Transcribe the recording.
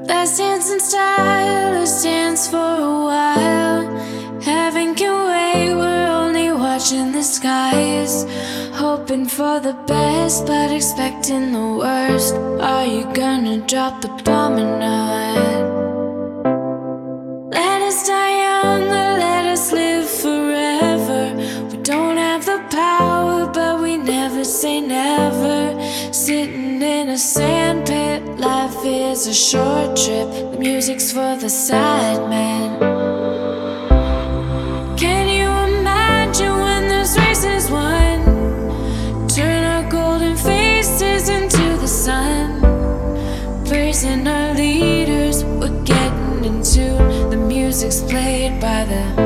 Last dance in style, let's dance for a while. Heaven can wait, we're only watching the skies. Hoping for the best, but expecting the worst. Are you gonna drop the bomb or not? Let us die young or let us live forever. We don't have the power, but we never say never. Sitting in a sandpit, life is a short trip. The music's for the sad man. Can you imagine when this race is won? Turn our golden faces into the sun. Praising our leaders, we're getting in tune. The music's played by the